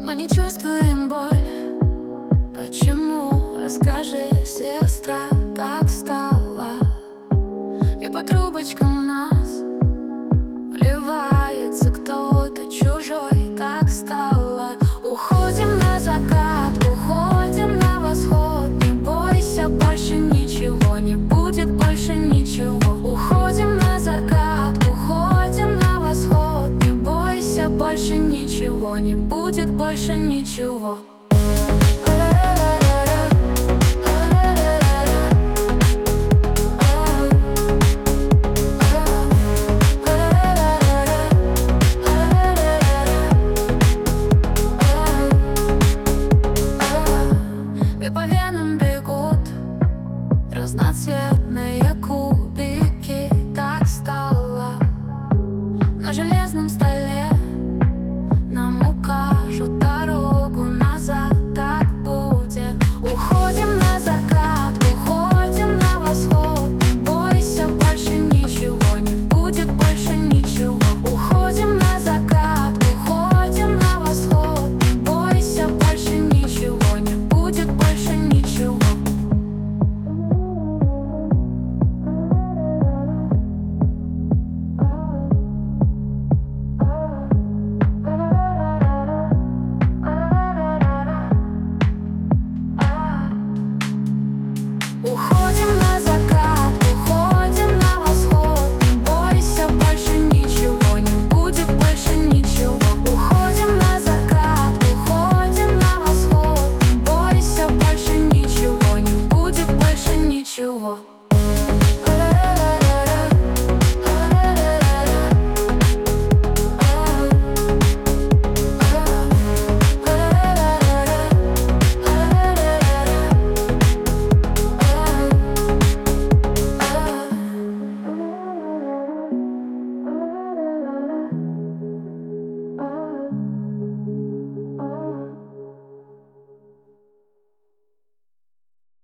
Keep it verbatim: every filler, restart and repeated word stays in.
Мы не чувствуем боль. Почему? Расскажи, сестра, так стало. И по трубочкам нас вливается кто-то чужой, так стало. Уходим на закат, уходим на восход. Не бойся, больше ничего не будет, больше ничего. Уходим на закат, уходим на восход. Не бойся, больше ничего не будет, больше ничего.